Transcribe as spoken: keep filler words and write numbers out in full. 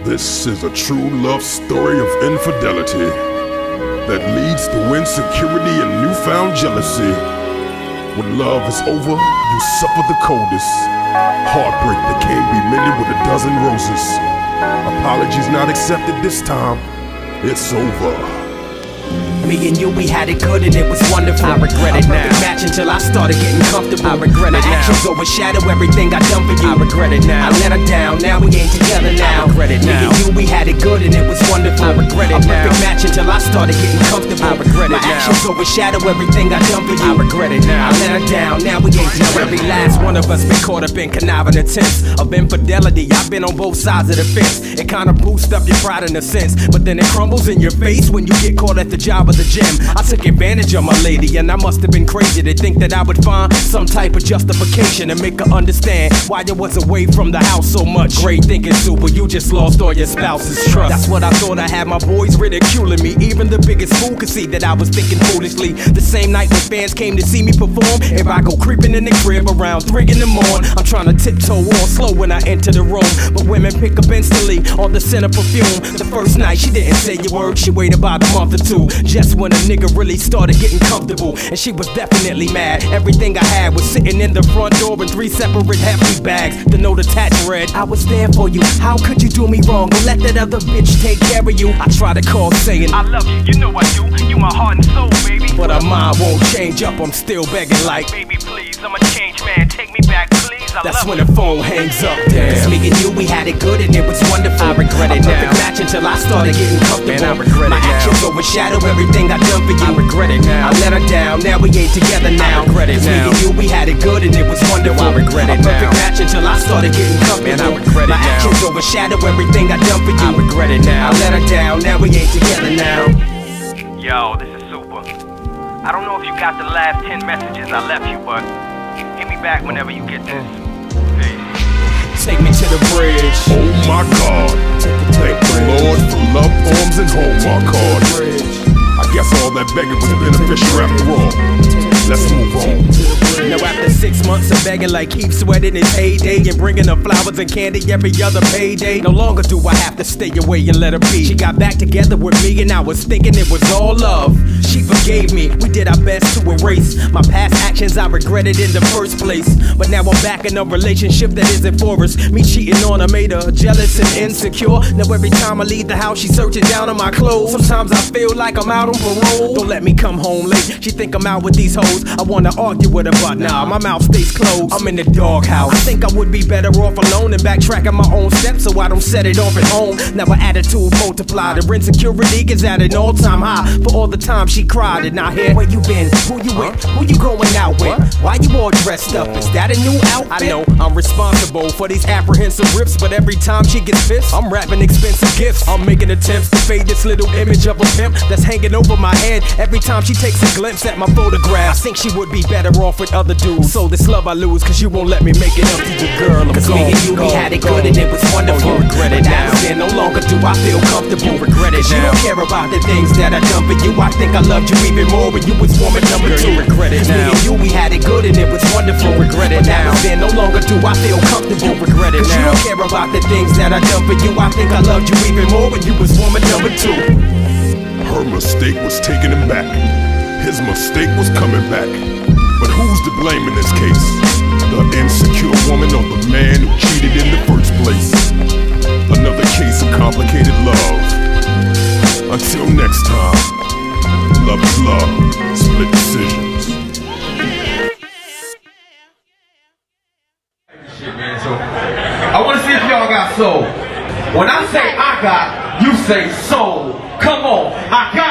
This is a true love story of infidelity that leads to insecurity and newfound jealousy. When love is over, you suffer the coldest heartbreak that can't be mended with a dozen roses. Apologies not accepted this time. It's over. Me and you, we had it good and it was wonderful. I regret it now. Match until I started getting comfortable. I regret it now. My actions overshadow everything I done for you. I regret it now. I let her down, now we ain't together now. I regret it now. Me and you, we had it good and it was wonderful. I regret it now. A perfect match until I started getting comfortable. I regret it now. My actions overshadow everything I done for you. I regret it now. I let her down, now we ain't together. Every last one of us been caught up in conniving attempts of infidelity. I've been on both sides of the fence. It kinda boosts up your pride in a sense, but then it crumbles in your face when you get caught at the job of the gym. I took advantage of my lady and I must have been crazy to think that I would find some type of justification and make her understand why I was away from the house so much. Great thinking, super, you just lost all your spouse's trust. That's what I thought. I had my boys ridiculing me. Even the biggest fool could see that I was thinking foolishly. The same night when fans came to see me perform, if I go creeping in the crib around three in the morning, I'm trying to tiptoe all slow when I enter the room, but women pick up instantly on the scent of perfume. The first night she didn't say a word, she waited about a month or two, just when a nigga really started getting comfortable, and she was definitely mad. Everything I had was sitting in the front door in three separate hefty bags. The note attached read, I was there for you, how could you do me wrong? Don't let that other bitch take care of you. I tried to call saying, I love you, you know I do, you my heart and soul, baby. But her mind won't change up, I'm still begging like, baby please, I'm a changed man, take me back please. I That's when the phone hangs up, damn. Me and you, we had it good and it was wonderful. I regret it now. A perfect match until I started getting comfortable. Man, I regret it now. My actions overshadow everything I done for you. I regret it now. I let her down, now we ain't together now. I regret it now. Me and you, we had it good and it was wonderful. I regret it now. A perfect match until I started getting comfortable. Man, I regret it now. My actions overshadow everything I done for you. I regret it now. I let her down, now we ain't together now. Yo, this is Super. I don't know if you got the last ten messages I left you, but hit me back whenever you get this. Peace. Take me to the bridge. Oh my God. Thank the Lord for love poems and Hallmark cards. I guess all that begging was beneficial after all. Let's move on. Now after six months of begging like Keith Sweat in his heyday and bringing her flowers and candy every other payday, no longer do I have to stay away and let her be. She got back together with me and I was thinking it was all love. She forgave me, we did our best to erase my past actions I regretted in the first place. But now I'm back in a relationship that isn't for us. Me cheating on her made her jealous and insecure. Now every time I leave the house she's searching down on my clothes. Sometimes I feel like I'm out on parole. Don't let me come home late, she think I'm out with these hoes. I wanna argue with her but nah, my mouth stays closed. I'm in the doghouse. I think I would be better off alone and backtracking my own steps so I don't set it off at home. Now her attitude multiplied, her insecurity is at an all-time high. For all the time she cried and I hear, where you been? Who you with? Who you going out with? Why you all dressed up? Is that a new outfit? I know I'm responsible for these apprehensive rips, but every time she gets pissed, I'm wrapping expensive gifts. I'm making attempts to fade this little image of a pimp that's hanging over my head every time she takes a glimpse at my photograph. I think she would be better off with other dudes. So this love I lose, cause you won't let me make it up to you, girl. I'm Cause gone, me and you, gone, we had it good and it was wonderful. Oh, you regret it now. Then no longer do I feel comfortable. You regret it now. You don't care about the things that I done for you. I think I loved you even more when you was woman number girl, two. You regret it now. Me and you, we had it good and it was wonderful. You regret it now. Then no longer do I feel comfortable. You regret it now. You don't care about the things that I done for you. I think I loved you even more when you was woman number two. Her mistake was taking him back. His mistake was coming back. But who's to blame in this case? The insecure woman or the man who cheated in the first place? Another case of complicated love. Until next time, love is love, split decisions. Shit, man, so I want to see if y'all got soul. When I say I got, you say soul. Come on, I got.